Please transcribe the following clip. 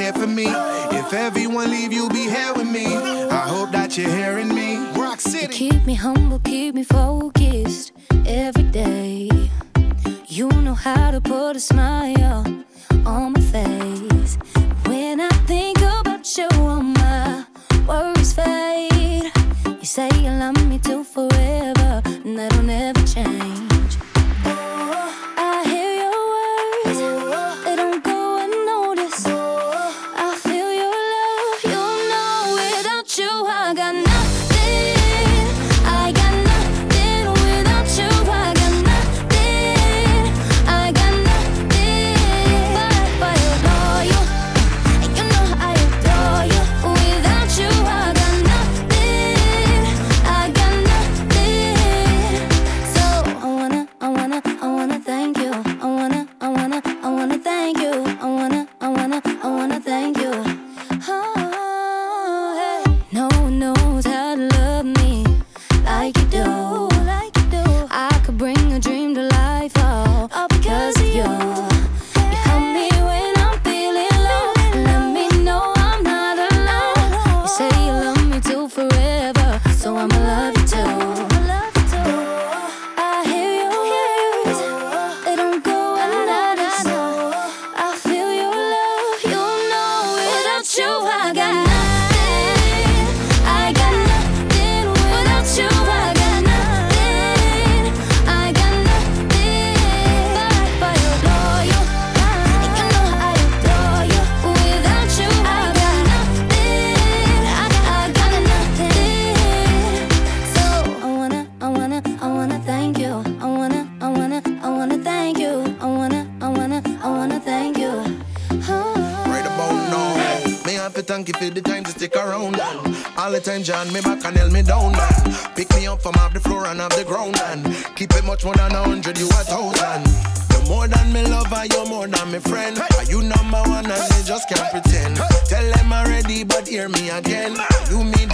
there for me. If everyone leave, you'll be here with me. I hope that you're hearing me. Rock City. You keep me humble, keep me focused every day. You know how to put a smile on my face. When I think about you, all my worries fade. You say you love me too forever, and that'll never change. I hear your words, they don't go unnoticed. I feel your love, you know without you I got nothing. I got nothing without you. I got nothing. I got nothing but your loyal. And you know I adore you. Without you I got nothing. I got nothing. So I wanna thank you. I wanna thank you. I wanna thank you. Oh, hey. No one knows how to love me like you do. I could bring a dream to life all because of you. You help me when I'm feeling low. Let me know I'm not alone. You say you love me too forever, so I'ma love you too. I hear your words, they don't go unnoticed. I feel your love, you know without you I got nothing. I got nothing without you. I got nothing. I got nothing but your loyal. And you know I adore you. Without you I got nothing. I got nothing. So I wanna thank you. I wanna thank you. I wanna thank you. Right about now, me have to thank you for the time to stick around. And all the time John me back and held me down. Man. Pick me up from off the floor and off the ground. And keep it much more than 100, you 1,000. You're more than me lover, you're more than me friend. Are you number one and they just can't pretend. Tell them already, but hear me again. You mean